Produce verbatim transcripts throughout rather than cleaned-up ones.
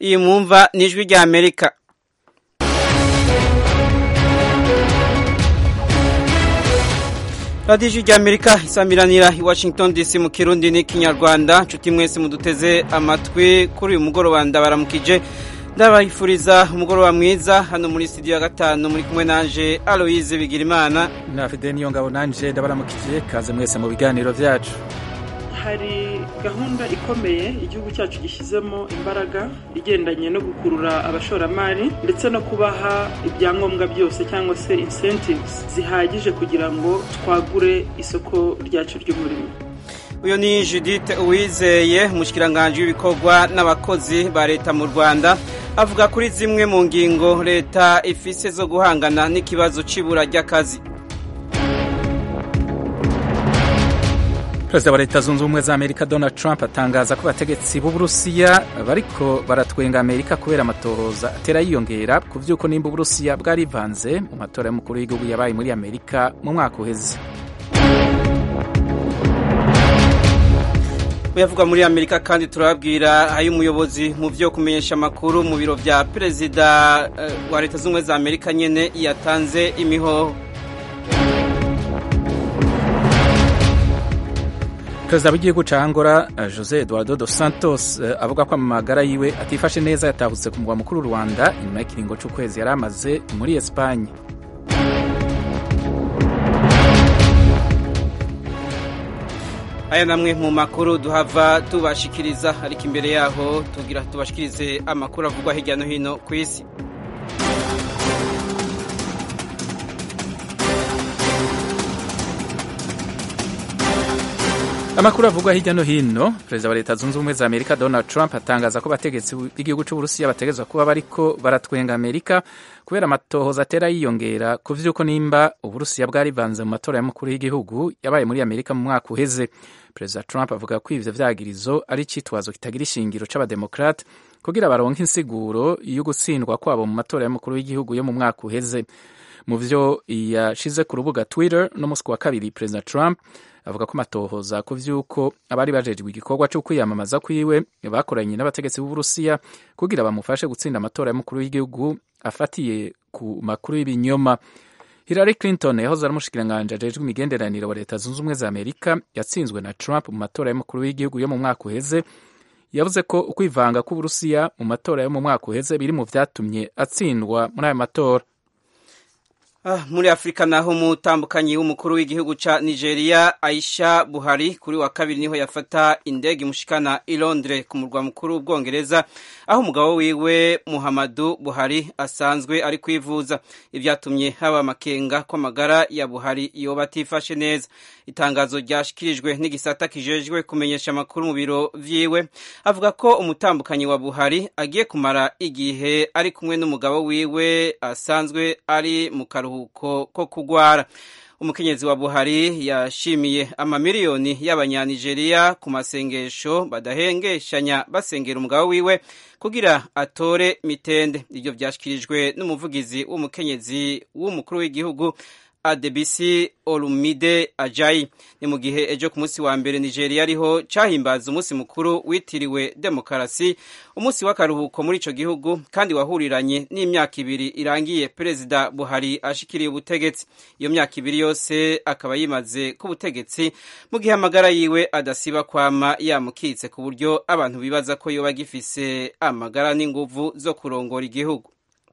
iyi mwumva ni ijwi rya Amerika. radiyo ijwi rya Amerika isamiranira i Washington D C mu Kirundi n'ikinyarwanda. Nshuti mwese muduteze amatwi kuri uyu mugoroba ndabaramukije ndabifuriza umugoroba mwiza hano muri studio ya gatanu muri kumwe nanje Aloise Bigirimana na Fide Niyongabo nanje ndabaramukije kaze mwese mu biganiro vyacu. Hari gahunda ikomeye igihugu cyacu gishyizemo imbaraga igendanye no gukurura abashoramari ndetse no kubaha ibyangombwa byose cyangwa se incentives zihagije kugira ngo twagure isoko ryacu ry'umurimo. Uyo ni Judith Uwizeye umushikiranganje w'ibikorwa n'abakozi ba leta mu Rwanda avuga kuri zimwe mu ngingo leta ifise zo guhangana n'ikibazo c'ibura ry'akazi. Perezida wa Leta Zunze Ubumwe za Amerika Donald Trump atangaza ko abategetsi b'Uburusiya bariko baratwenga Amerika kubera amatohoza atera yiyongera ku vyuko nimba Uburusiya bwarivanze mu matora y'umukuru w'igihugu yabaye muri Amerika mu mwaka uheze. Uyavuga muri Amerika kandi turabwira ayo umuyobozi mu vyo kumenyesha amakuru mu biro vya Perezida uh, wa Leta Zunze Ubumwe za Amerika nyene yatanze imihoho. Perezida w'igihugu ca Angola José Eduardo dos Santos avuga ko amagara yiwe atifashe neza yatahutse ku mugwa mukuru Rwanda inyuma y'ikiringo c'ukwezi yari amaze muri Espagne. Aya namwe mu makuru duhava tubashikiriza ariko imbere yaho tugira tubashikirize amakuru avugwa hirya no hino ku isi. Amakuru avugwa hirya no hino. Perezida wa Leta Zunze Ubumwe za Amerika Donald Trump atangaza ko bategetsi b'igihugu c'Uburusiya bategezwa kuba bariko baratwenga Amerika kubera amatohoza atera yiyongera ku vyuko nimba Uburusiya bwarivanze mu matora y'umukuru w'igihugu yabaye muri Amerika mu mwaka uheze. Perezida Trump avuga ko ivyo vyagirizo ari icitwazo kitagira ishingiro c'abademokrate kugira baronke insiguro yo gutsindwa kwabo mu matora y'umukuru w'igihugu yo mu mwaka uheze. Mu vyo yashize ku rubuga Twitter no musi wa kabiri, Perezida Trump avuga ko matohoza ku vyuko abari bajejwe igikorwa cyo kwiyamamaza kwiwe bakoranye n'abategetsi b'Uburusiya kugira bamufashe gutsinda amatora y'umukuru w'igihugu afatiye ku makuru y'ibinyoma. Hillary Clinton yahoze ari umushikiranganje ajejwe imigenderanire wa Leta Zunze Ubumwe za Amerika yatsinzwe na Trump mu matora y'umukuru w'igihugu yo mu mwaka uheze. Yavuze ko ukwivanga k'Uburusiya mu matora yo mu mwaka uheze biri mu vyatumye atsindwa muri ayo matora. Ah, muri Afrika naho mutambukanyi w'umukuru w'igihugu ca Nigeria Aisha Buhari kuri wa kabiri niho yafata indege mushikana i Londres ku murwa mukuru w'Ubwongereza aho umugabo wiwe Muhammadu Buhari asanzwe ari kwivuza. Ivyatumye haba makenga ko amagara ya Buhari yoba atifashe neza. Itangazo ryashikirijwe n'igisata kijejwe kumenyesha amakuru mu biro vyiwe avuga ko umutambukanyi wa Buhari agiye kumara igihe ari kumwe n'umugabo wiwe asanzwe ari mu karuhuko ko kugwara. Umukenyezi wa Buhari yashimiye amamiliyoni y'abanyanigeria ku masengesho badahengeshanya basengera umugabo wiwe kugira atore mitende. Ivyo vyashikirijwe n'umuvugizi w'umukenyezi w'umukuru w'igihugu Adebisi Olumide Ajayi. Ni mu gihe ejo ku munsi wa mbere Nigeria ariho cahimbaza umunsi mukuru witiriwe demokarasi, umunsi w'akaruhuko muri ico gihugu kandi wahuriranye n'imyaka ibiri irangiye Perezida Buhari ashikiriye ubutegetsi. Iyo myaka ibiri yose akaba yimaze ku butegetsi mu gihe amagara yiwe adasiba kwama yamukitse ku buryo abantu bibaza ko yoba gifise amagara n'inguvu zo kurongora igihugu.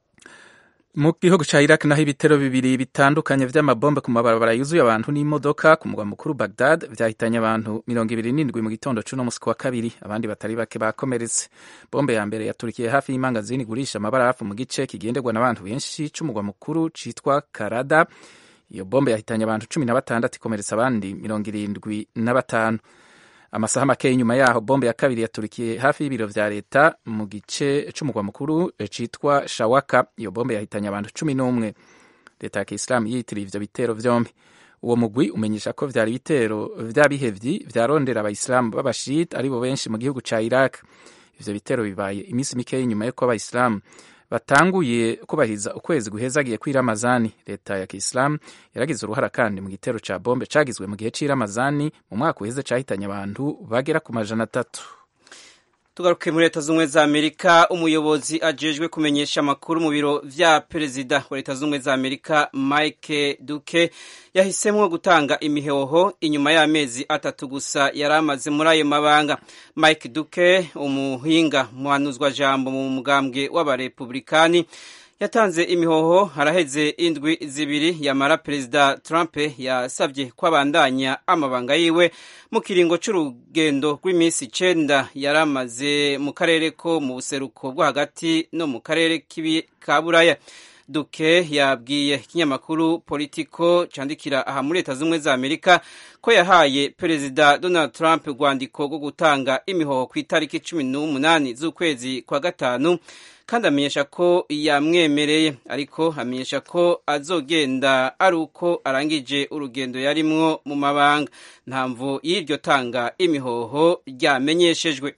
Mu gihugu ca Iraq naho ibitero bibiri bitandukanye vy'amabombe ku mabarabara yuzuye abantu n'imodoka ku mugwa mukuru Baghdad vyahitanye abantu mirongo ibiri n'indwi mu gitondo c'uno musi wa kabiri, abandi batari bake bakomeretse. Bombe ya mbere yaturikiye hafi y'imangazini igurisha amabarafu mu gice kigenderwa n'abantu benshi c'umugwa mukuru citwa Karada. Iyo bombe yahitanye abantu cumi na batandatu ikomeretsa abandi mirongo irindwi na batanu. Amasaha make inyuma yaho bombe ya kabiri yaturikiye hafi y'ibiro vya leta mu gice c'umugwa mukuru citwa Shawaka. Iyo bombe yahitanye abantu cumi n'umwe. Leta ya Islam yitiriye ivyo bitero vyombi. Uwo mugwi umenyesha ko vyari bitero vy'abihevyi vyarondera abayisilamu b'abashit ari bo benshi mu gihugu ca Iraq. Ivyo bitero bibaye imisi mike inyuma yuko abayisilamu batanguye kubahiriza ukwezi guhezagiye kw'iramazani. Leta ya Kiislamu yaragize uruhara kandi mu gitero ca bombe cagizwe mu gihe c'iramazani mu mwaka uheze cahitanye abantu bagera ku majana atatu. Tugaruke muri Leta Zunze za Amerika, umuyobozi ajejwe kumenyesha amakuru mu biro vya perezida wa Leta Zunze za Amerika Mike Duke yahisemwo gutanga imihoho inyuma y'amezi atatu gusa yaramaze muri ayo mabanga. Mike Duke, umuhinga muhanuzwa jambo mu mugambwe w'abarepublikani, yatanze imihoho haraheze indwi zibiri yamara Perezida Trump yasavye kwabandanya amabanga yiwe mu kiringo c'urugendo rw'iminsi icenda yaramaze mu karere ko mu buseruko bwo hagati no mu karere k'ibi ka Buraya. Duke yabwiye ikinyamakuru Politico candikira aha muri Leta Zunze za Amerika ko yahaye Perezida Donald Trump urwandiko rwo gutanga imihoho ku itariki cumi n'umunani z'ukwezi kwa gatanu, kandi amenyesha ko yamwemereye, ariko amenyesha ko azogenda ari uko arangije urugendo yarimwo mu mabanga. Nta mvo y'iryo tanga imihoho ryamenyeshejwe.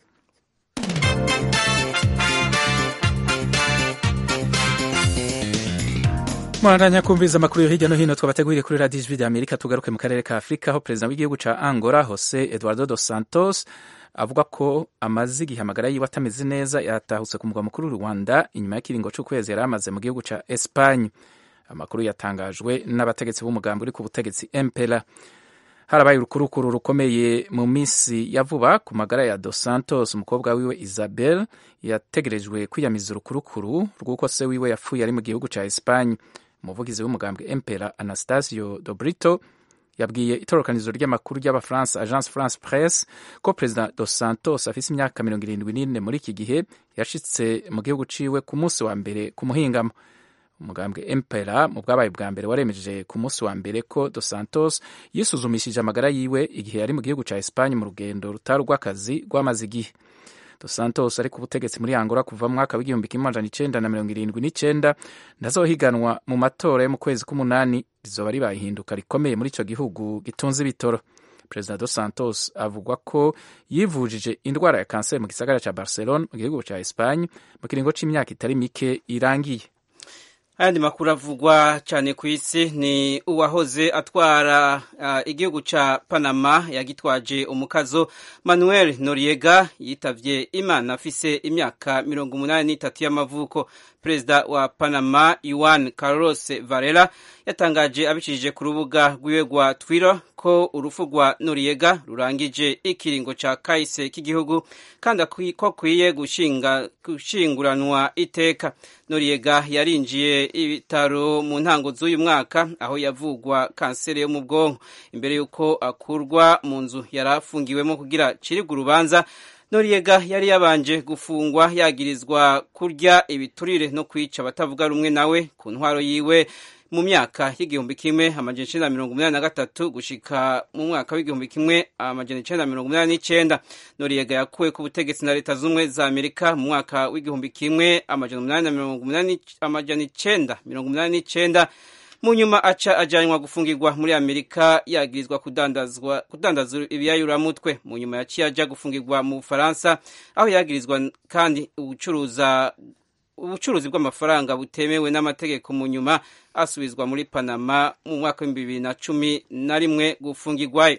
Mwaranya kumviza amakuru yo hirya no hino twabateguriye kuri Radio Ijwi rya Amerika. Tugaruke mu karere ka Afrika, aho perezida w'igihugu ca Angola Jose Eduardo dos Santos avuga ko amaze igihe amagara yiwe atameze neza, yatahutse ku mugwa mukuru Rwanda inyuma y'ikiringo c'ukwezi yari amaze mu gihugu ca Espagne. Amakuru yatangajwe n'abategetsi b'umugambi uri ku butegetsi M P L A. Harabaye urukurukuru rukomeye mu misi ya vuba ku magara ya Dos Santos. Umukobwa wiwe Isabel yategerejwe kwiyamiza urukurukuru rw'uko se wiwe yapfuye ari mu gihugu ca Espagne. Umuvugizi w'umugambi M P L A Anastasio do Brito yabwiye itorokanizo ry'amakuru ry'Abafaransa Agence France Presse ko Perezida Dos Santos afise imyaka mirongo irindwi n'ine muri iki gihe yashitse mu gihugu ciwe ku munsi wa mbere ku muhingamo. Umugambwe M P L A mu bwabaye bwa mbere waremeje ku munsi wa mbere ko Dos Santos yisuzumishije amagara yiwe igihe yari mu gihugu ca Espagne mu rugendo rutari rw'akazi rwamaze igihe. Dos Santos ari ku butegetsi muri Angola kuva mu mwaka w'igihumbi kimwe amajana icenda na mirongo irindwi n'icenda, ndazohiganwa mu matora yo mu kwezi k'umunani rizoba ribaye ihinduka rikomeye muri ico gihugu gitunze ibitoro. Perezida Dos Santos avugwa ko yivujije indwara ya kanseri mu gisagara ca Barcelona mu gihugu ca Espagne mu kiringo c'imyaka itari mike irangiye. Ayandi makuru avugwa cyane ku isi ni uwahoze atwara uh, igihugu ca Panama yagitwaje umukazo Manuel Noriega yitavye Imana afise imyaka mirongo umunani n'itatu y'amavuko. Perezida wa Panama Juan Carlos Varela yatangaje abicishije ku rubuga rwiwe rwa Twitter ko urufu rwa Noriega rurangije ikiringo ca kahise k'igihugu kandi ko kwiye gushinga gushinguranwa iteka. Noriega yarinjiye ibitaro mu ntango z'uyu mwaka aho yavugwa kanseri yo mu bwonko. Imbere yuko akurwa mu nzu yarafungiwemo kugira ciribwa urubanza, Noriega yari yabanje gufungwa yagirizwa kurya ibiturire no kwica abatavuga rumwe nawe ku ntwaro yiwe mu myaka y'igihumbi kimwe amajana icenda mirongo umunani na gatatu gushika mu mwaka w'igihumbi kimwe amajana icenda mirongo umunani n'icenda. Noriega yakuwe ku butegetsi na Leta Zunze za Amerika mu mwaka w'igihumbi kimwe amajana umunani na mirongo umunani amajana icenda mirongo umunani n'icenda. Mu nyuma aca ajanywa gufungirwa muri Amerika yagirizwa kudandazwa kudandaza ibiyayuramutwe. Mu nyuma yaciye aja gufungirwa mu Bufaransa aho yagirizwa kandi ubucuruza ubucuruzi bw'amafaranga butemewe n'amategeko. Mu nyuma asubizwa muri Panama mu mwaka wa bibiri na cumi na rimwe gufungirwayo.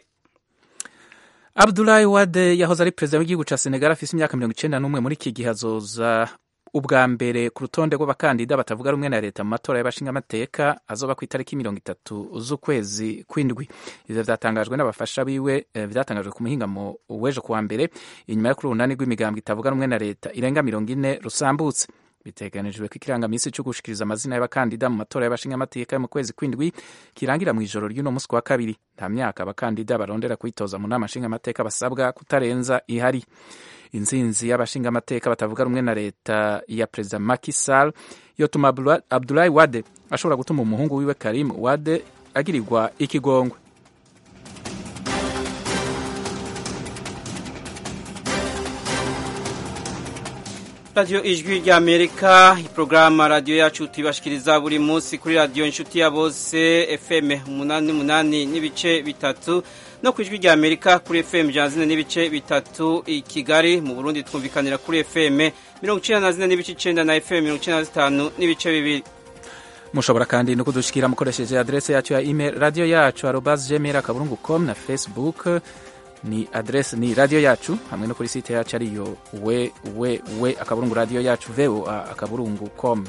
Abdoulaye Wade yahoze ari perezida w'igihugu ca Senegal afise imyaka mirongo icenda n'umwe muri iki gihe azoza ubwa mbere ku rutonde rw'abakandida batavuga rumwe na leta mu matora y'abashingamateka azoba ku itariki mirongo itatu z'ukwezi kw'indwi. Ivyo vyatangajwe n'abafasha biwe, vyatangajwe ku muhingamo w'ejo kuwa mbere inyuma yo kuri urunani rw'imigambwe itavuga rumwe na leta irenga mirongo ine rusambutse. Biteganijwe ko ikirangamisi cyo gushikiriza amazina y'abakandida mu matora y'abashingamateka yo mu kwezi kw'indwi kirangira mu ijoro ry'uno musi wa kabiri. Nta myaka abakandida barondera kwitoza mu nama nshingamateka basabwa kutarenza ihari. Inzinzi y'abashingamateka batavuga rumwe na leta ya Perezida Macky Sall yotuma Abdoulaye Wade ashobora gutuma umuhungu wiwe Karim Wade agirirwa ikigongwe. Radio Ijwi rya Amerika, iprograma radio yacu tibashikiriza buri munsi kuri radio Inshuti ya Bose F M umunani n'umunani n'ibice bitatu no ku Ijwi rya Amerika kuri F M ijana n'ibice bitatu i Kigali. Mu Burundi twumvikanira kuri F M mirongo icenda na zine n'ibice icenda na F M mirongo icenda na zitanu n'ibice bibiri. Mushobora kandi no kudushikira mukoresheje adresse yacu ya email radio yacu arobase gmail akaburungu com na Facebook ni adresse ni radio yacu hamwe no kuri site yacu ariyo we we we akaburungu radio yacu voa akaburungu com.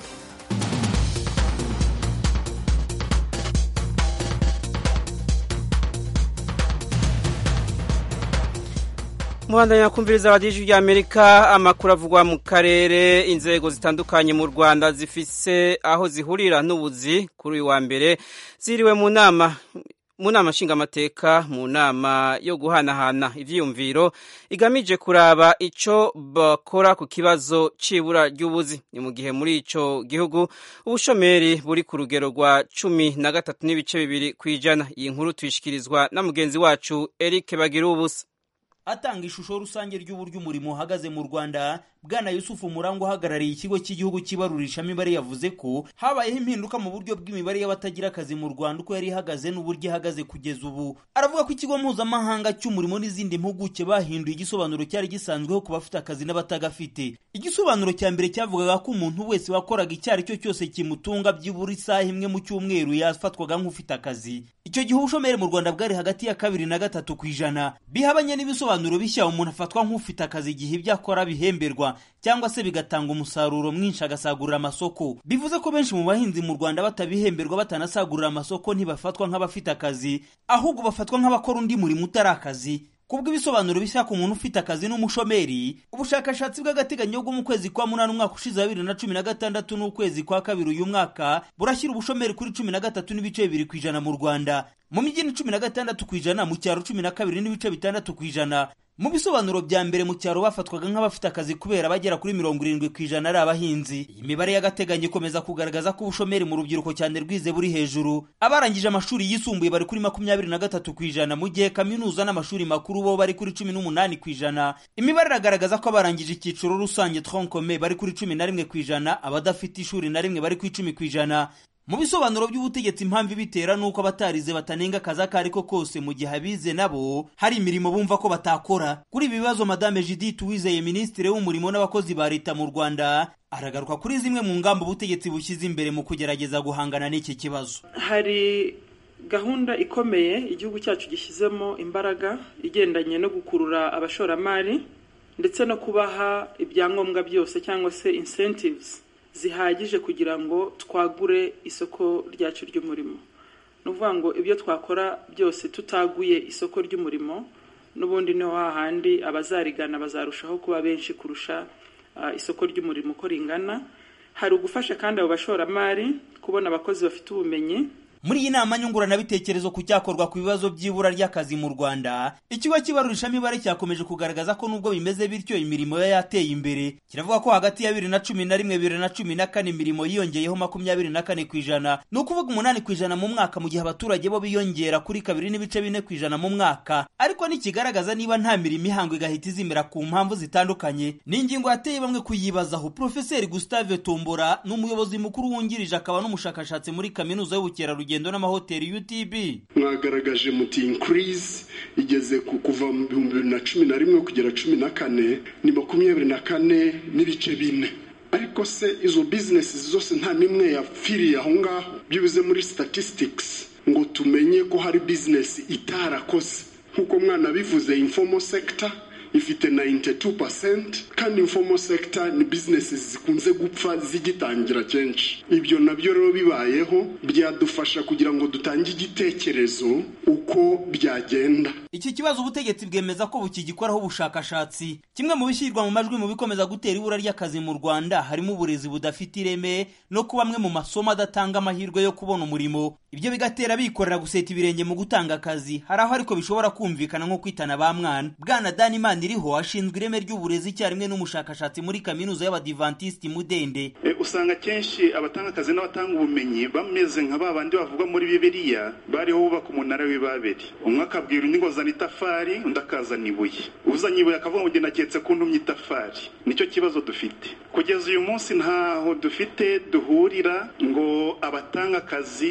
Muhandanya kumviriza abadijwi ya Amerika, amakuru avugwa mu karere. Inzego zitandukanye mu Rwanda zifise aho zihurira n'ubuzi kuri uyu wa mbere ziriwe mu nama mu nama nshingamateka, mu nama yo guhanahana ivyiyumviro igamije kuraba ico bakora ku kibazo c'ibura ry'ubuzi. Ni mu gihe muri ico gihugu ubushomeri buri ku rugero rwa cumi na gatatu n'ibice bibiri kw'ijana. Iyi nkuru tuyishikirizwa na mugenzi wacu Eric Bagirubusa. Atanga ishusho rusange ry'uburyo umurimo uhagaze mu Rwanda, Bwana Yusufu Murangwa uhagarariye ikigo cy'igihugu kibarurisha imibare yavuze ko habayeho impinduka mu buryo bw'imibare y'abatagira akazi mu Rwanda uko yari ihagaze n'uburyo ihagaze kugeza ubu. Aravuga ko ikigo mpuzamahanga cy'umurimo n'izindi mpuguke bahinduye igisobanuro cyari gisanzweho ku bafite akazi n'abatagafite. Igisobanuro cya mbere cyavugaga ko umuntu wese wakoraga icyari cyo cyose kimutunga byibura isaha imwe mu cyumweru yafatwaga nk'ufite akazi. Icyo gihe ubushomeri mu Rwanda bwari hagati ya kabiri na gatatu kw'ijana. Bihabanye n'ibisobanuro bishya umuntu afatwa nk'ufite akazi igihe ibyo akora bihemberwa cyangwa se bigatanga umusaruro mwinshi agasagurira amasoko. Bivuze ko benshi mu bahinzi mu Rwanda batabihemberwa batanasagurira amasoko ntibafatwa nk'abafite akazi, ahubwo bafatwa nk'abakora undi murimo utari akazi. Kubwo ibisobanuro bishya ku muntu ufite akazi n'umushomeri, ubushakashatsi bw'agateganyo bwo mu kwezi kwa munani umwaka ushize bibiri na cumi na gatandatu n'ukwezi kwa kabiri uyu mwaka burashyira ubushomeri kuri cumi na gatatu n'ibice bibiri kw'ijana mu Rwanda. Mu mijyi ni cumi na gatandatu kw'ijana, mu cyaro cumi na kabiri n'ibice bitandatu kw'ijana. Mu bisobanuro bya mbere mu cyaro bafatwaga nk'abafite akazi kubera bagera kuri mirongo irindwi kw'ijana ari abahinzi. Iyi mibare y'agateganyo ikomeza kugaragaza ko ubushomeri mu rubyiruko cyane rwize buri hejuru. Abarangije amashuri yisumbuye bari kuri makumyabiri na gatatu kw'ijana, mu gihe kaminuza n'amashuri makuru bo bari kuri cumi n'umunani kw'ijana. Imibare iragaragaza ko abarangije icyiciro rusange tronc commun bari kuri cumi na rimwe kw'ijana, abadafite ishuri na rimwe bari ku icumi kw'ijana. Mu bisobanuro by'ubutegetsi impamvu bitera nuko abatarize batanenga akazi kariko kose mu gihe abize nabo hari imirimo bumva ko batakora. Kuri ibi bibazo Madame Judith Uwizeye, Minisitiri w'umurimo n'abakozi ba leta mu Rwanda, aragaruka kuri zimwe mu ngamba ubutegetsi bushyize imbere mu kugerageza guhangana n'iki kibazo. Hari gahunda ikomeye igihugu cyacu gishyizemo imbaraga igendanye no gukurura abashoramari ndetse no kubaha ibyangombwa byose cyangwa se incentives zihagije kugira ngo twagure isoko ryacu ry'umurimo. Nuvuga ngo ibyo twakora byose tutaguye isoko ry'umurimo n'ubundi no hahandi abazarigana bazarushaho kuba benshi kurusha uh, isoko ry'umurimo ko ringana. Hari ugufasha kandi abo bashoramari kubona abakozi bafite ubumenyi. Muri iyi nama nyunguranabitekerezo ku cyakorwa ku bibazo by'ibura ry'akazi mu Rwanda, ikigo kibarurisha imibare cyakomeje kugaragaza ko nubwo bimeze bityo imirimo ya yateye imbere. Kiravuga ko hagati ya bibiri na cumi na rimwe bibiri na cumi na kane imirimo yiyongeyeho makumyabiri na kane kw'ijana, ni ukuvuga umunani kw'ijana mu mwaka, mu gihe abaturage bo biyongera kuri kabiri n'ibice bine kw'ijana mu mwaka. Ariko ntikigaragaza niba nta mirimo ihango igahita izimira ku mpamvu zitandukanye. Ni ingingo yateye bamwe kuyibazaho. Profeseri Gustave Tombora ni umuyobozi mukuru wungirije akaba n'umushakashatsi muri kaminuza y'ubukerarugendo gendo n'amahoteli U T B. Mwagaragaje muti increase igeze kuva mu bihumbi bibiri na cumi na rimwe kugera cumi na kane ni makumyabiri na kane n'ibice bine. Ariko se izo businesses zose nta nimwe yapfiriye aho ngaho byubize muri statistics ngo tumenye ko hari business itarakoze. Nkuko mwana bivuze informal sector ifite ninety-two percent kandi informal sector ni businesses zikunze gupfa zigitangira kenshi. Ibyo nabyo rero bibayeho byadufasha kugira ngo dutange igitekerezo uko byagenda. Iki kibazo ubutegetsi bwemeza ko bukigikoraho ubushakashatsi. Kimwe mu bishyirwa mu majwi mu bikomeza gutera ibura ry'akazi mu Rwanda harimo uburezi budafite ireme no kuba bamwe mu masomo adatanga amahirwe yo kubona umurimo. Ibyo bigatera bikorera guseta ibirenge mu gutanga akazi. Hari aho ariko bishobora kumvikana nko kwitana ba mwana. Bwana Danimana iriho ashinzwe ireme ry'uburezi cyarimwe n'umushakashatsi muri kaminuza y'Abadiventiste Mudende. E, usanga kenshi abatanga akazi n'abatanga ubumenyi bameze nka babandi bavuga muri Bibiliya bariho bubaka umunara w'Ibabeli. Umwe akabwira undi ngo zana itafari, undi akazana ibuye. Uzanye ibuye akavuga ngo njye naketse ko ntumye itafari. Nicyo kibazo dufite. Kugeza uyu munsi ntaho dufite duhurira ngo abatanga akazi baga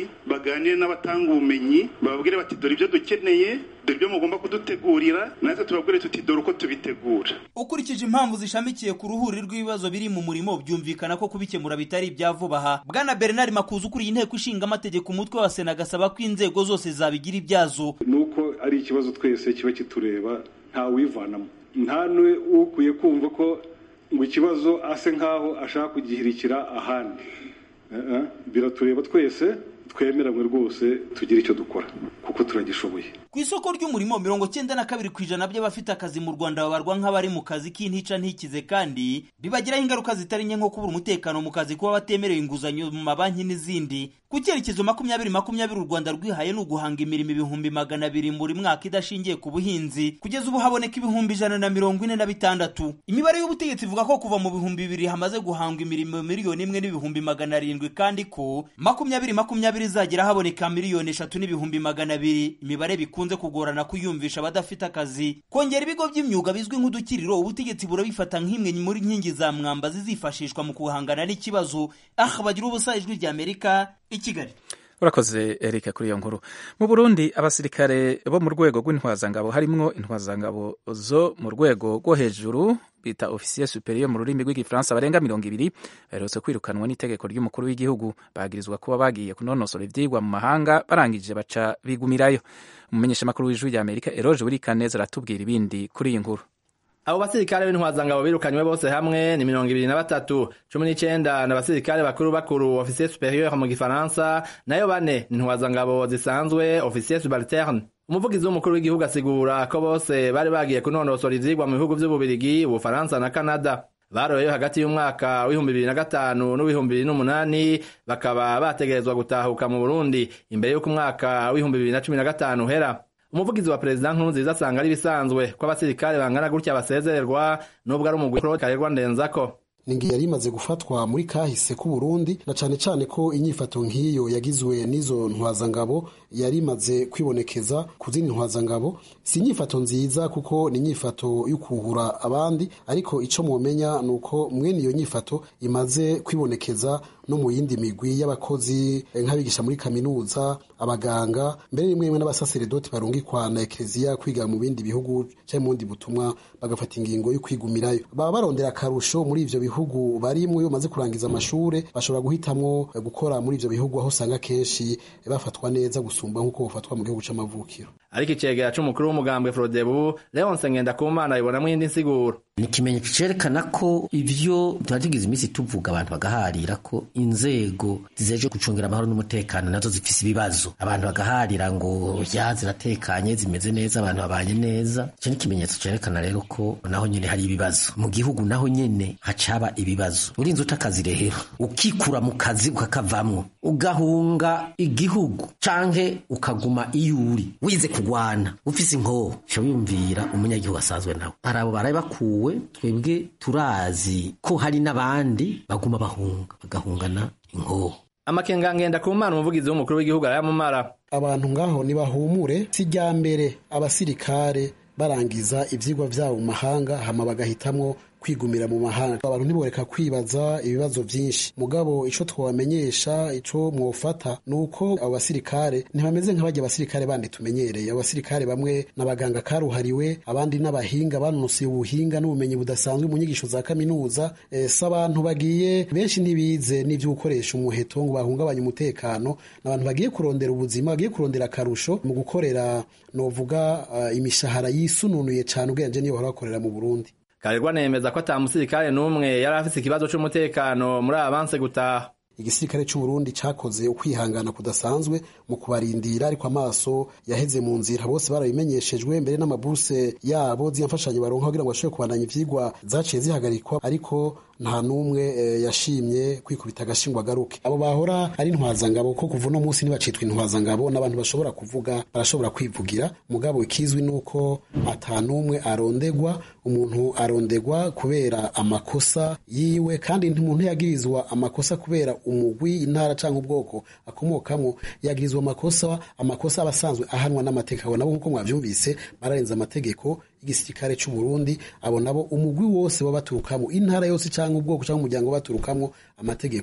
baganire n'abatanga ubumenyi bababwire bati dore ibyo dukeneye dore ibyo mugomba kudutegurira natwe tubabwire tuti dore uko tubitegura. Ukurikije impamvu zishamikiye ku ruhuri rw'ibibazo biri mu murimo byumvikana ko kubikemura bitari ibya vuba aha. Bwana Bernard Makuza ukuriye inteko ishinga amategeko umutwe wa Sena agasaba ko inzego zose zabigira ibyazo. Nuko ari ikibazo twese kiba kitureba nta wivanamo, nta n'uwe ukwiye kumva ko ngo ikibazo ase nkaho ashaka kugihirikira ahandi. Uh-uh. Biratureba twese, twemeranywe rwose tugira icyo dukora kuko turagishoboye. Ku isoko ry'umurimo mirongo cyenda na kabiri ku ijana by'abafite akazi mu Rwanda babarwa nk'abari mu kazi k'intica ntikize, kandi bibagiraho ingaruka zitari nke nko kubura umutekano mu kazi, kuba batemerewe inguzanyo mu mabanki n'izindi. Ku cyerekezo makumyabiri makumyabiri u Rwanda rwihaye ni uguhanga imirimo ibihumbi magana abiri buri mwaka idashingiye ku buhinzi. Kugeza ubu haboneka ibihumbi ijana na mirongo ine na bitandatu. Imibare y'ubutegetsi ivuga ko kuva mu bihumbi bibiri hamaze guhanga imirimo miliyoni imwe n'ibihumbi magana arindwi, kandi ko makumyabiri makumyabiri izagera haboneka miliyoni eshatu n'ibihumbi magana abiri. Imibare bikunze kugorana kuyumvisha abadafite akazi. Kongera ibigo by'imyuga bizwi nk'udukiriro ubutegetsi burabifata nk'imwe muri nkingi za mwamba zizifashishwa mu guhangana n'ikibazo. Ah, bagira ubusa ijwi rya Amerika i Kigali. Urakoze Eric kuri iyo nkuru. Mu Burundi abasirikare bo mu rwego rw'intwazangabo harimwo intwazangabo zo mu rwego rwo hejuru bita officier superieur mu rurimi rw'igifaransa barenga mirongo ibiri baherutse kwirukanwa n'itegeko ry'umukuru w'igihugu. Bagirizwa kuba bagiye kunonosora ivyigwa mu mahanga, barangije baca bigumirayo. Umumenyeshamakuru w'ijwi rya Amerika Eroge Burikaneza aratubwira ibindi kuri iyi nkuru. Abo basirikare b'intwazangabo birukanywe bose hamwe ni mirongo ibiri na batatu. Cumi n'icenda na basirikare bakuru bakuru officier superieur mu gifaransa, nayo bane ni intwazangabo zisanzwe officier subalterne. Umuvugizi w'umukuru w'igihugu asigura ko bose bari bagiye kunonosora ivyigwa mu bihugu vy'Ububirigi, Ubufaransa na Canada. Baroyeyo hagati y'umwaka w'ibihumbi bibiri na gatanu n'uw'ibihumbi bibiri n'umunani, bakaba bategerezwa gutahuka mu Burundi imbere y'uko umwaka w'ibihumbi bibiri na cumi na gatanu uhera. Umuvugizi wa President Nkurunziza asanga ari bisanzwe ko abasirikare bangana gutya basezererwa nubwo ari umugwi Claude Karegwa Ndenzako. Ningi yari imaze gufatwa muri kahise ku Burundi, na cane cane ko inyifato nk'iyo yagizwe n'izo ntwazangabo yari imaze kwibonekeza ku zindi ntwazangabo. Si inyifato nziza kuko ni inyifato y'ukuhura abandi, ariko ico mwomenya nuko mwene iyo nyifato imaze kwibonekeza no mu yindi migwi y'abakozi nk'abigisha muri kaminuza, abaganga, mbere rimwe rimwe n'abasaseredoti barungikwa na Eklezia kwiga mu bindi bihugu cyangwa mu bundi butumwa bagafata ingingo yo kwigumirayo. Baba barondera akarusho muri ivyo bihugu barimwe, iyo maze kurangiza amashure bashobora guhitamwo gukora muri ivyo bihugu aho usanga kenshi bafatwa neza gusumba nk'uko bafatwa mu gihugu c'amavukiro. Ariko icegera c'umukuru w'umugambwe Frodebu Leonce Ngendakumana ibonamwo iyindi nsiguro. Ni ikimenyetso cerekana ko ivyo turagize imisi tuvuga abantu bagaharira ko inzego zizeje gucungira amahoro n'umutekano nazo zifise ibibazo, abantu bagaharira ngo ya ziratekanye zimeze neza abantu babanye neza. Ico ni ikimenyetso cerekana rero ko naho nyene hari ibibazo mu gihugu, naho nyene hacaba ibibazo. Urinze utakazi rero ukikura mu kazi ukakavamwo ugahunga igihugu canke ukaguma iyuri wize kugwana ufise inkoho, cyo yumvira umunyagihugu asanzwe nawe arabo baraye bakuwe. Twebwe turazi ko hari n'abandi baguma bahunga bagahungana inkoho. Amakenga Ngendakumana umuvugizi w'umukuru w'igihugu arayamumara. Abantu ngaho nibahumure, si rya mbere abasirikare barangiza ivyigwa vyabo mu mahanga hama bagahitamwo kwigumira mu mahanga. Abantu ntiboreka kwibaza ibibazo vyinshi, mugabo ico twabamenyesha, ico mwofata nuko abo basirikare ntibameze nk'abajya basirikare bandi tumenyereye. Abasirikare bamwe n'abaganga karuhariwe, abandi n'abahinga banonosoye ubuhinga n'ubumenyi budasanzwe mu nyigisho za kaminuza. E, s'abantu bagiye benshi ntibize n'ivyo gukoresha umuheto ngo bahungabanye umutekano, n'abantu bagiye kurondera ubuzima, bagiye kurondera akarusho mu gukorera novuga uh, imishahara yisununuye cane ubwenge niyo bahora bakorera mu Burundi. Karegwa nemeza ko ata musirikare n'umwe yari afise ikibazo c'umutekano muri abanse gutaha. Igisirikare c'u Burundi cakoze ukwihangana kudasanzwe mu kubarindira, ariko amaso yaheze mu nzira. Bose barabimenyeshejwe, mbere n'amaburse yabo ziyamfashanyo baronka kugira ngo bashobore kubandanya ivyigwa zaciye zihagarikwa, ariko nta numwe e, yashimye kwikubita agashingwa garuke. Abo bahora ari intwazangabo ko kuva no munsi ntibacitwa intwazangabo, n'abantu bashobora kuvuga barashobora kwivugira. Mugabo ikizwi nuko ata numwe arondegwa. Umuntu arondegwa kubera amakosa yiwe, kandi ntimuntu yagirizwa amakosa kubera umugwi, intara canke ubwoko akomokamwo. Yagirizwa amakosa amakosa abasanzwe ahanwa n'amategeko. Nabo nkuko mwavyumvise bararenza amategeko igisirikare c'u Burundi. Abo nabo umugwi wose babaturukamo, intara yose canke ubwoko canke umuryango baturukamo, amategeko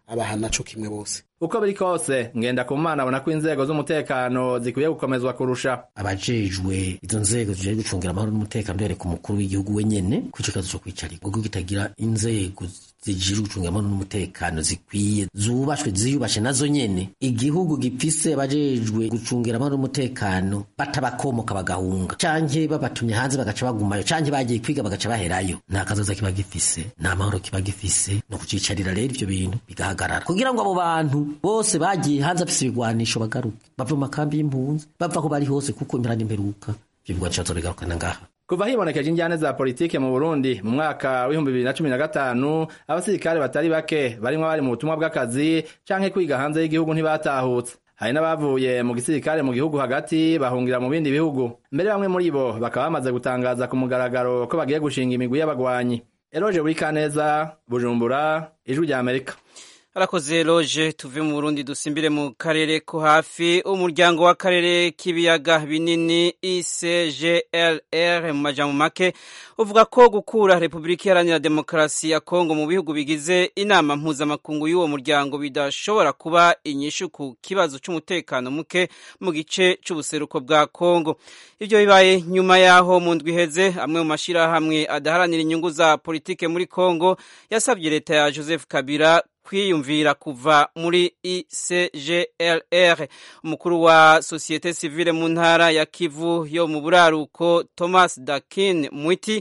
abahana co kimwe bose. Uko biri kose ngenda ku mana abona ko inzego z'umutekano zikwiye gukomezwa kurusha. Abajejwe izo nzego zije gucungira amahoro n'umutekano dore ku mukuru w'igihugu wenyene kwico kazo cyo kwicarira kuko kitagira inzego zijije gucungira amahoro n'umutekano zikwiye zubashwe ziyubashe nazo nyene igihugu gipfise abajejwe gucungira amahoro n'umutekano batabakomoka bagahunga canke babatumye hanze bagaca bagumayo canke bagiye kwiga bagaca baherayo nta kazoza kiba gifise nta mahoro kiba gifise no kucicarira rero ivyo bintu bigahagarara kugira ngo abo bantu bose bagiye hanze afise ibigwanisho bagaruke bava mu makambi y'impunzi bava aho bari hose kuko impera n'imperuka ivyo bigwanisho bigarukana ngaha. Kuva hibonekeje injyane za politike mu Burundi mu mwaka w'ibihumbi bibiri na cumi na gatanu abasirikare batari bake barimwo bari mu butumwa bw'akazi canke kwiga hanze y'igihugu ntibatahutse. Hari n'abavuye mu gisirikare mu gihugu hagati bahungira mu bindi bihugu. Mbere bamwe muri bo bakaba bamaze gutangaza ku mugaragaro ko bagiye gushinga imigwi y'abagwanyi. Eroje Burikaneza, Bujumbura, Ijwi rya Amerika. Arakoze Roje tuve mu Burundi dusimbire mu karere ko hafi umuryango wa karere k'ibiyaga binini I C G L R mu majambo make uvuga ko gukura Republika Iharanira Demokarasi ya Kongo mu bihugu bigize inama mpuzamakungu y'uwo muryango bidashobora kuba inyishu ku kibazo c'umutekano muke mu gice c'ubuseruko bwa Kongo. Ivyo bibaye nyuma yaho mu ndwi iheze amwe mu mashirahamwe adaharanira inyungu za politike muri Kongo yasabye leta ya Joseph Kabila kwiyumvira kuva muri I C G L R. Umukuru wa Societe Civile mu ntara ya Kivu yo mu buraruko Thomas Dakin Mwiti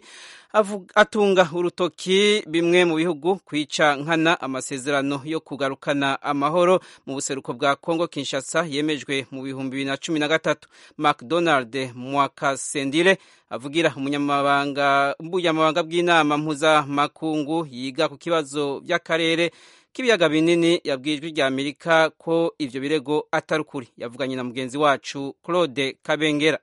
atunga urutoki bimwe mu bihugu kwica nkana amasezerano yo kugarukana amahoro mu buseruko bwa Kongo Kinshasa yemejwe mu bihumbi bibiri na cumi na gatatu. McDonald Mwakasendile avugira umunyamabanga mbuyamabanga bw'inama mpuzamakungu yiga ku kibazo by'akarere k'ibiyaga binini yabwijwe rya Amerika ko ivyo birego atari ukuri. Yavuganye na mugenzi wacu Claude Kabengera.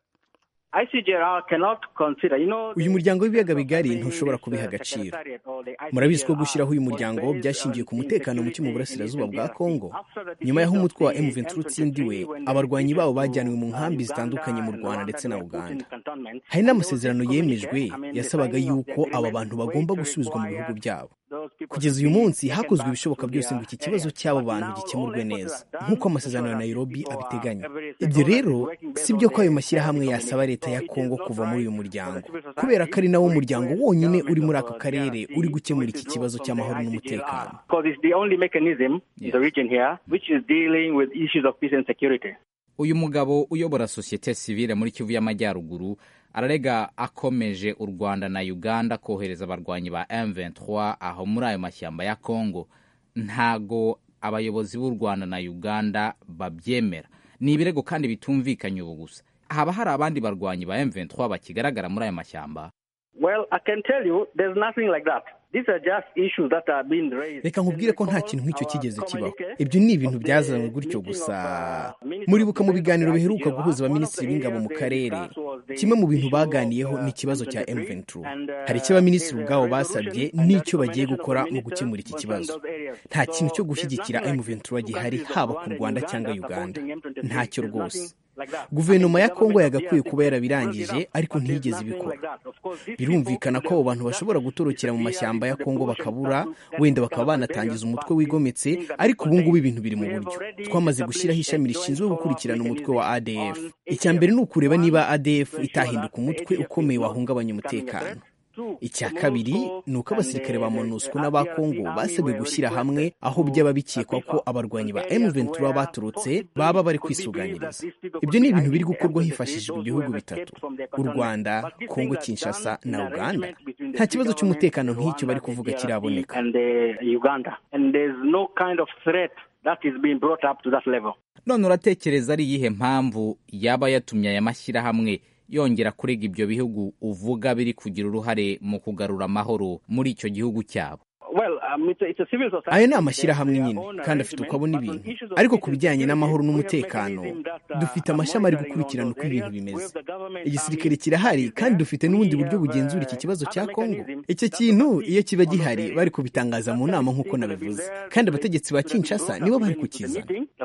Uyu muryango w'ibiyaga bigari ntushobora kubiha agaciro. Murabizi ko gushyiraho uyu muryango byashingiye ku mutekano muke mu burasirazuba bwa Kongo. Nyuma y'aho umutwe wa M vingt-trois utsindiwe, abarwanyi babo bajyanwe mu nkambi zitandukanye mu Rwanda ndetse na Uganda. Hari n'amasezerano yemejwe yasabaga yuko aba bantu bagomba gusubizwa mu bihugu byabo. Kugeza uyu munsi hakozwe ibishoboka byose ngo iki kibazo cy'abo bantu gikemurwe neza nk'uko amasezerano ya Nairobi abiteganya. Ibyo rero si byo ko ayo mashyirahamwe yasaba leta ya Kongo kuva muri uyu muryango, kubera ko ari nawo muryango wonyine uri muri aka karere uri gukemura iki kibazo cy'amahoro n'umutekano. Uyu mugabo uyobora Societe Civile muri Kivu y'Amajyaruguru ararega akomeje u Rwanda na Uganda kohereza abarwanyi ba M vingt-trois aho muri ayo mashyamba ya Kongo. Ntago abayobozi b'u Rwanda na Uganda babyemera. Ni ibirego kandi bitumvikanye ubu gusa. Haba hari abandi barwanyi ba M vingt-trois bakigaragara muri ayo mashyamba? Well, I can tell you there's nothing like that. These are just issues that are being raised. Reka nkubwire ko nta kintu nk'icyo kigeze kibaho. Ibyo ni ibintu byazanwe gutyo gusa. Muribuka mu biganiro biheruka guhuza abaminisitiri b'ingabo mu karere, kimwe mu bintu baganiyeho ni ikibazo cya M vingt-trois. Hari icyo abaminisitiri ubwabo basabye n'icyo bagiye gukora mu gukemura iki kibazo. Nta kintu cyo gushyigikira M vingt-trois gihari haba ku Rwanda cyangwa Uganda. Ntacyo rwose. Guverinoma ya Kongo yagakwiye kuba yarabirangije ariko ntiyigeze ibikora. Birumvikana ko abo bantu bashobora gutorokera mu mashyamba ya Kongo bakabura, wenda bakaba banatangiza umutwe wigometse, ariko ubu ngubu ibintu biri mu buryo. Twamaze gushyiraho ishami rishinzwe gukurikirana umutwe wa A D F. Icya mbere ni ukureba niba A D F itahinduka umutwe ukomeye wahungabanya umutekano. Icya kabiri ni uko abasirikare ba MONUSCO n'aba Kongo basabwe gushyira hamwe aho byaba bikekwa ko abarwanyi ba M vingt-trois baturutse baba bari kwisuganyiriza. Ibyo ni ibintu biri gukorwa hifashishijwe ibihugu bitatu, u Rwanda, Kongo Kinshasa na Uganda. Nta kibazo cy'umutekano nk'icyo bari kuvuga kiraboneka. None uratekereza ari iyihe mpamvu yaba yatumye aya mashyirahamwe yongera kurega ibyo bihugu uvuga biri kugira uruhare mu kugarura amahoro muri icyo gihugu cyabo? Ayo ni amashyirahamwe nyine kandi afite uko abona ibintu, ariko ku bijyanye n'amahoro n'umutekano dufite amashami ari gukurikirana uko ibintu bimeze. Igisirikare kirahari kandi dufite n'ubundi buryo bugenzura iki kibazo cya Kongo. Icyo kintu iyo kiba gihari bari kubitangaza mu nama nk'uko nabivuze, kandi abategetsi ba Kinshasa nibo bari kukizana.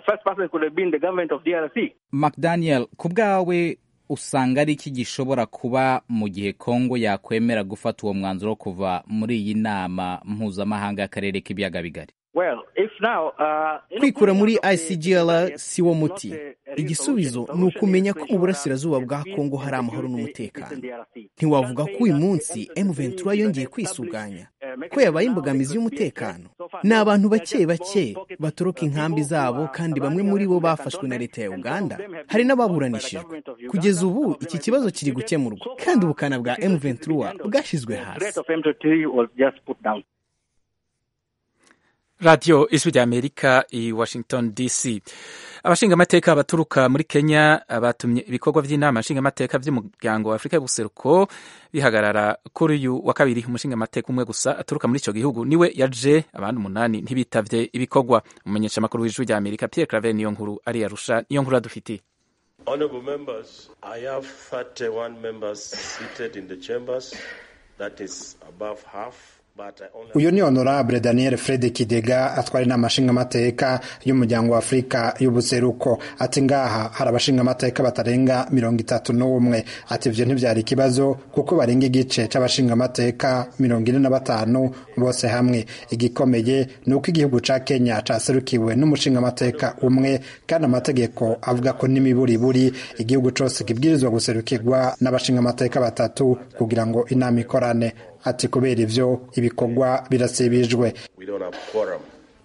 McDaniel, ku bwawe usanga ari iki gishobora kuba mu gihe Kongo yakwemera gufata uwo mwanzuro kuva muri iyi nama mpuzamahanga y'akarere k'ibiyaga bigari? Well, if now, uh, kwikura muri I C G L R si wo muti. Igisubizo ni ukumenya ko mu burasirazuba bwa Kongo hari amahoro n'umutekano. Ntiwavuga ko uyu munsi M twenty-three yongeye kwisuganya ko yabaye imbogamizi y'umutekano. Ni abantu bake bake batoroka inkambi zabo kandi bamwe muri bo bafashwe na leta ya Uganda. Hari n'ababuranishijwe. Kugeza ubu iki kibazo kiri gukemurwa kandi ubukana bwa M twenty-three bwashizwe hasi. Radio Ijwi ry'Amerika i Washington D C. Abashingamateka baturuka muri Kenya batumye ibikorwa by'inama nshingamateka by'umuryango wa Afrika y'Ubuseruko bihagarara kuri uyu wa kabiri. Umushingamateka umwe gusa aturuka muri ico gihugu niwe yaje, abandi umunani ntibitavye ibikorwa. Umumenyesha makuru w'Ijwi ry'Amerika Pierre Claver niyo nkuru ari Arusha, niyo nkuru adufitiye. Honorable members, I have thirty-one members seated in the chambers. That is above half. Uyu ni Honorable Daniel Fred Kidega atwara inama nshingamateka y'umuryango wa Afrika y'Ubuseruko. Ati ngaha hari abashingamateka batarenga mirongo itatu n'umwe. Ati ivyo ntivyari ikibazo kuko barenga igice c'abashingamateka mirongo ine na batanu bose hamwe. Igikomeye ni uko igihugu ca Kenya caserukiwe n'umushingamateka umwe, kandi amategeko avuga ko n'imiburiburi igihugu cose kibwirizwa guserukirwa n'abashingamateka batatu kugira ngo inama ikorane. Ati kubera ivyo ibikorwa birasibijwe. We don't have quorum.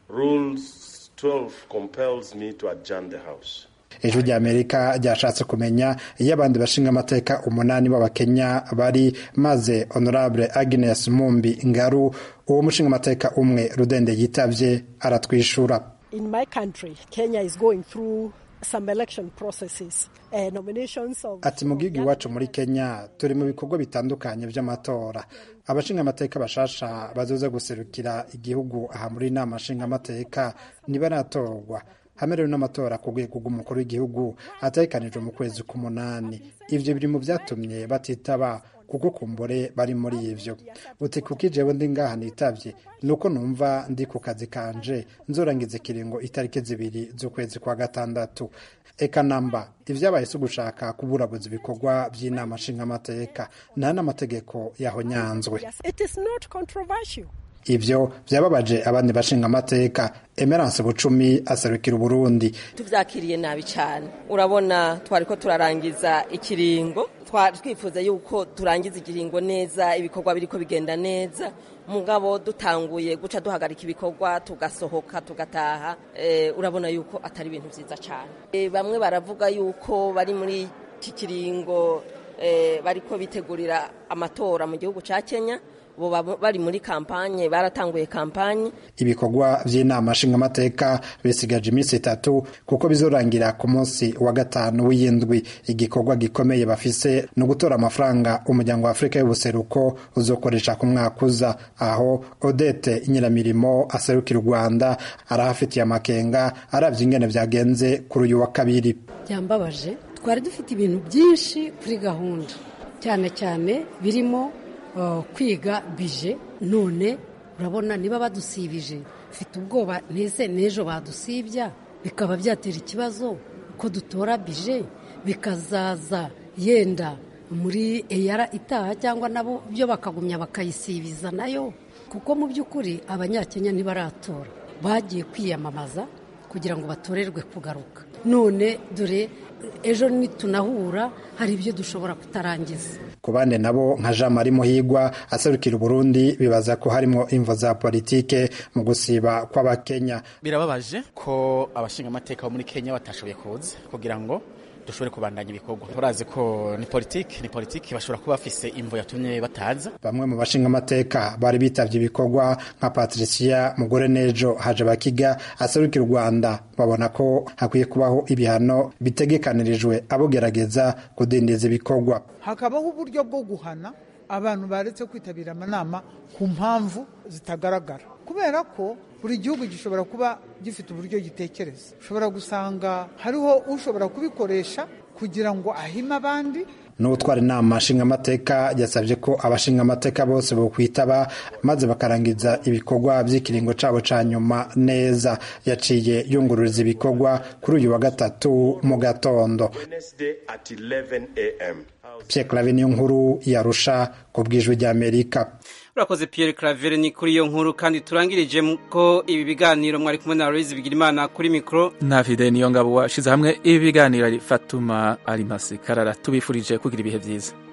Rules twelve compels me to adjourn the house. Ijwi ry'Amerika ryashatse kumenya iyo abandi bashingamateka umunani b'Abakenya bari, maze Honorable Agnes Mumbi Ngaru, uwo mushingamateka umwe Rudende yitavye, aratwishura. In my country, Kenya is going through some election processes. Uh, nominations of Ati mu gihugu iwacu muri Kenya turi mu bikorwa bitandukanye vy'amatora. Abashingamateka bashasha bazoza guserukira igihugu aha muri inama nshingamateka ntibaratorwa. Hamerewe n'amatora ku rwego rw'umukuru w'igihugu ategekanijwe mu kwezi k'umunani. Ivyo biri mu vyatumye batitaba kuko kumbore bari muri ivyo. Uti kuko jewe ndi ngaha nitavye nuko numva ndi ku kazi kanje nzorangiza ikiringo itariki zibiri z'ukwezi kwa gatandatu. Eka namba ivyabaye so gushaka kuburabuza ibikorwa by'inama nshingamateka nta n'amategeko yaho nyanzwe. It is not controversial. Ivyo vyababaje abandi bashingamateka. Emerance Bucumi aserukira Burundi. Tuvyakiriye nabi cyane. Urabona twariko turarangiza ikiringo, twifuza yuko turangiza ikiringo neza, ibikorwa biriko bigenda neza. Mugabo dutanguye guca duhagarika ibikorwa tugasohoka tugataha, e, urabona yuko atari ibintu vyiza cyane. E, bamwe baravuga yuko bari muri iki kiringo e, bariko bitegurira amatora mu gihugu ca Kenya. Bo bari muri kampanye, baratanguye kampanye. Ibikorwa by'inama nshingamateka bisigaje iminsi itatu kuko bizorangira ku munsi wa gatanu w'indwi. Igikorwa gikomeye bafise no gutora amafaranga umuryango wa Afrika y'Ubuseruko uzokoresha ku mwaka uza. Aho Odette Inyiramirimo aserukira u Rwanda arahafitiye amakenga aravye ingene vyagenze kuri uyu wa kabiri. Byambabaje, twari dufite ibintu byinshi kuri gahunda, cyane cyane birimo Uh, kwiga bije. None urabona niba badusibije, mfite ubwoba nese nejo badusibya bikaba byatera ikibazo ko dutora bije bikazaza yenda muri eyara itaha, cyangwa nabo byo bakagumya bakayisibiza nayo, kuko mu by'ukuri abanyakenya ntibaratora, bagiye kwiyamamaza kugira ngo batorerwe kugaruka. None dore ejo nitunahura hari ibyo dushobora kutarangiza. Ku bande nabo nka Jean Marie Muhigwa aserukira Burundi bibaza ko harimo imvo za politike mu gusiba kw'Abakenya. Birababaje ko abashingamateka bo muri Kenya batashoboye kuza kugira ngo dushobore kubandanya ibikorwa. Turazi ko ni politiki, ni politiki bashobora kuba bafise imvo yatumye bataza. Bamwe mu bashingamateka bari bitavye ibikorwa nka Patricia Mugore Nejo Hajabakiga aserukira Rwanda babona ko hakwiye kubaho ibihano bitegekanirijwe abogerageza kudindiza ibikorwa. Hakabaho uburyo bwo guhana abantu baretse kwitabira amanama ku mpamvu zitagaragara, kubera ko buri gihugu gishobora kuba gifite uburyo gitekereza. Ushobora gusanga hariho ushobora kubikoresha kugira ngo ahime abandi. N'utwara inama nshingamateka yasabye ko abashingamateka bose bo kwitaba maze bakarangiza ibikorwa by'ikiringo cabo ca nyuma neza. Yaciye yungururiza ibikorwa kuri uyu wa gatatu mu gatondo. Pierre Claver niyo nkuru yarusha ku bw'Ijwi ry'Amerika. urakoze Pierre Claver ni kuri iyo nkuru kandi turangirije ko ibi biganiro mwari kumwe na Aloise Bigirimana kuri mikro na Fide niyo ngabo washize hamwe ibi biganiro ari Fatuma Alimasi Karara tubifurije kugira ibihe byiza.